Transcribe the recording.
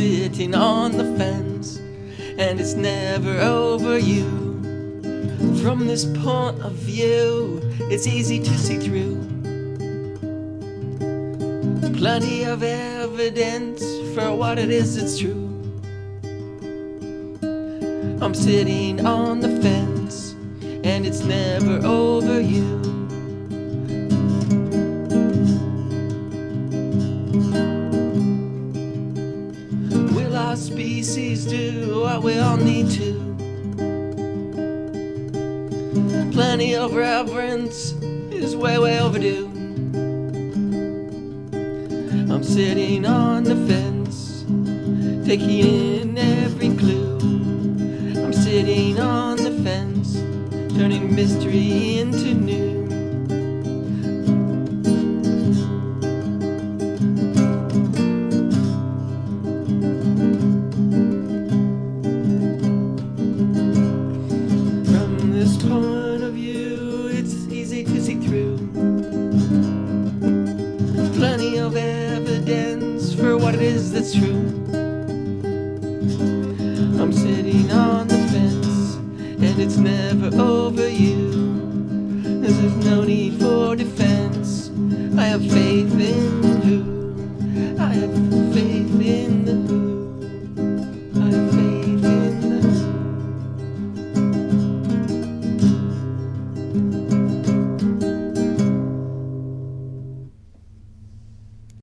sitting on the fence, and it's never over you. From this point of view, it's easy to see through. Plenty of evidence for what it is that's true. I'm sitting on the fence, and it's never over you. Will our species do what we all need to? Plenty of reverence is way, way overdue. I'm sitting on the fence, taking in every clue. I'm sitting on the fence, turning mystery into new. From this point of view, it's easy to see through. Plenty of evidence for what it is that's true. I'm sitting on the fence, and it's never over you. There's no need for defense. I have faith in